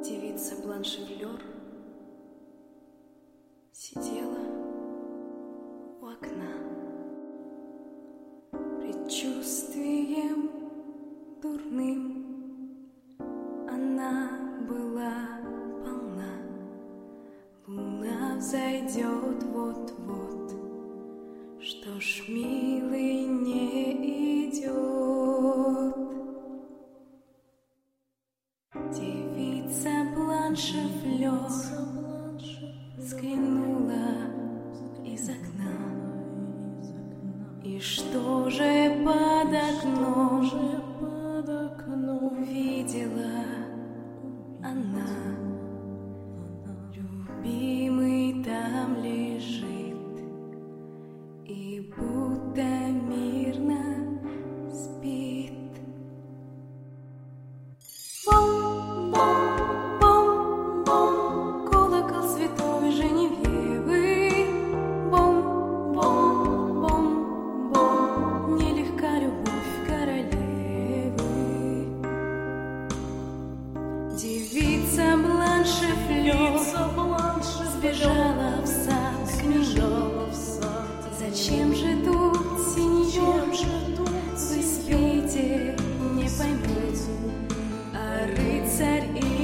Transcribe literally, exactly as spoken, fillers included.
Девица Бланшевлер сидела у окна, предчувствием дурным она была полна. Луна взойдет вот-вот, что ж, милый, не идет. Девица Бланшевлер взглянула из окна, и что же под окном увидела она? Любимый там лежит и будто мирно спит. Бом-бом-бом, колокол святой Женевьевы. Бом-бом-бом-бом, нелегка любовь королевы. Девица Бланшевлер сбежала в сад к нему. Зачем же тут, сеньор, вы спите, не пойму, а рыцарь и